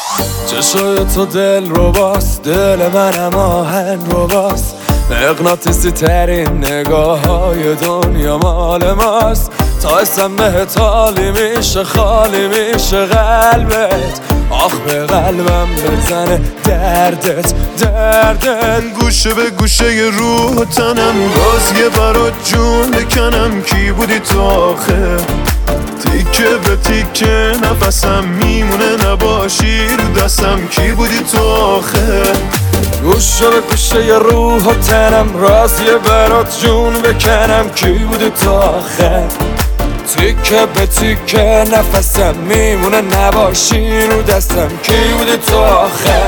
چشای تو دل رو باست، دل منم آهن رو باست، مغناطیسی ترین نگاه های دنیا مال ماست. تا اسم بهت حالی میشه، خالی میشه قلبت، آخ به قلبم بزنه دردت. گوشه به گوشه روح و تنم، باز یه برات جون بکنم. کی بودی تو آخه؟ تیکه به تیکه نفسم میمونه نباشی رو دستم. کی بودی تو آخه؟ گوشه به گوشه ی روح و تنم، راز یه برات جون بکنم. کی بودی تو آخه؟ تیکه به تیکه نفسم میمونه نباشی رو دستم. کی بودی تو آخه؟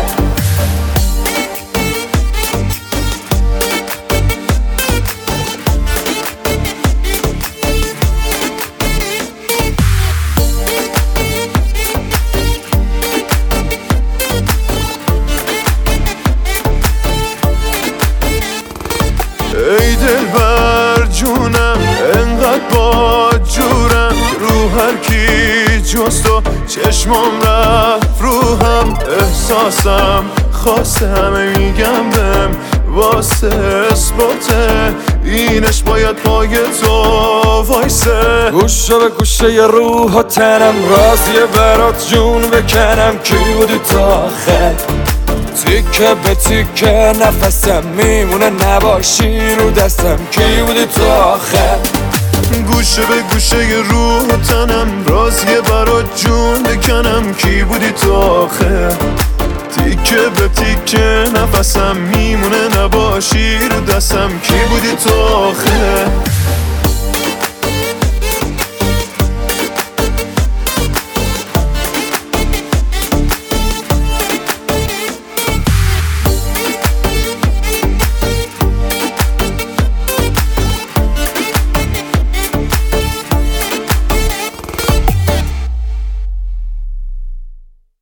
ای دلبر جونم انقدر با جورم، رو هر کی جز تو چشمام رفت روحم. احساسم خواسته همه میگم بهم واسه اثباته، اینش باید پای تو وایسه. گوشه به گوشه ی روح و تنم، راز یه برات جون بکنم. کی بودی تو آخه؟ تیکه به تیکه نفسم میمونه نباشی رو دستم. کی بودی تو آخه؟ گوشه به گوشه ی روح و تنم، راز یه برات جون بکنم. کی بودی تو آخه؟ تیکه به تیکه نفسم میمونه نباشی رو دستم. کی بودی تو آخه؟